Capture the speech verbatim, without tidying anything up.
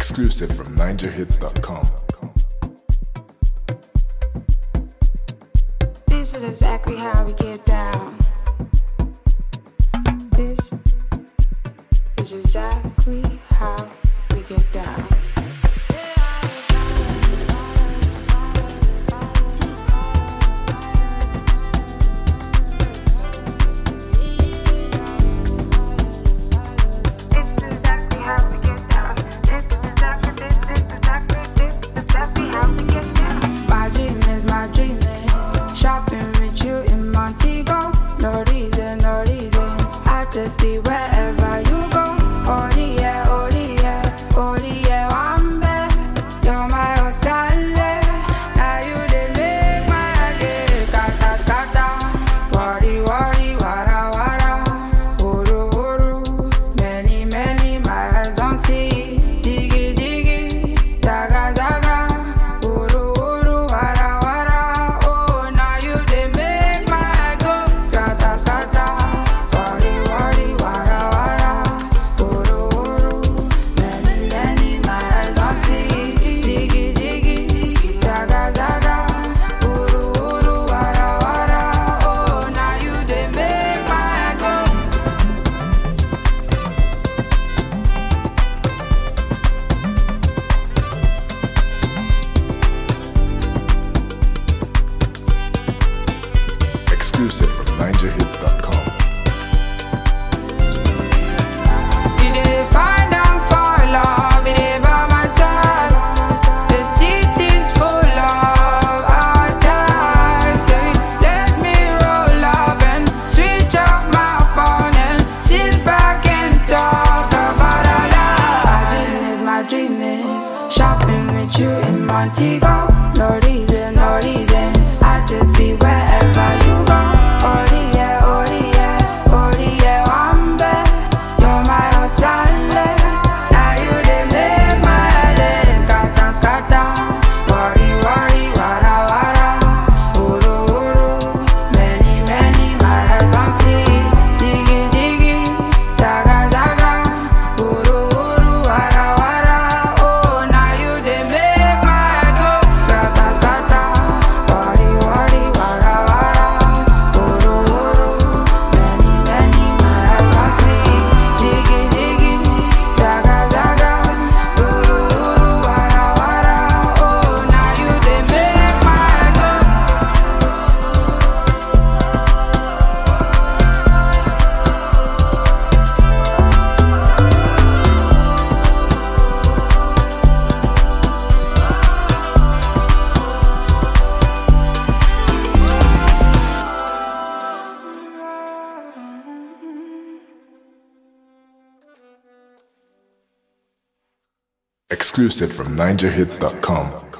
Exclusive from Niger Hits dot com. This is exactly how we get down. This is exactly how we get down. Just be wherever you go. Oh yeah, oh yeah, oh yeah, I'm back. You're my Osale. Now you dey make my day. Scatter, scatter. Worry, worry, wara, wara. Uru, uru. Many, many miles on sea. Diggy, diggy. Zaga, zaga. Uru, uru, wara, wara. Oh, now you dey make my go. Scatter, scatter. Exclusive from Niger Hits dot com. Shopping with you in Montego. No reason, no reason. I just be wherever you go. Oh yeah, oh yeah, oh yeah, I'm back. You're my Osale. Now you dey make my day. Scatter, scatter. Worry, worry, wara, wara. Uru, uru. Many, many miles on sea. Jiggy, jiggy. Zaga, zaga. Uru, uru, wara, wara. Oh, now you dey make my go. Scatter, scatter. Worry, worry, wara, wara. Uru, uru. Many, many miles on sea. Jiggy, jiggy. Zaga, zaga. Uru, uru, wara, wara. Oh, now you dey make my go. Exclusive from Niger Hits dot com.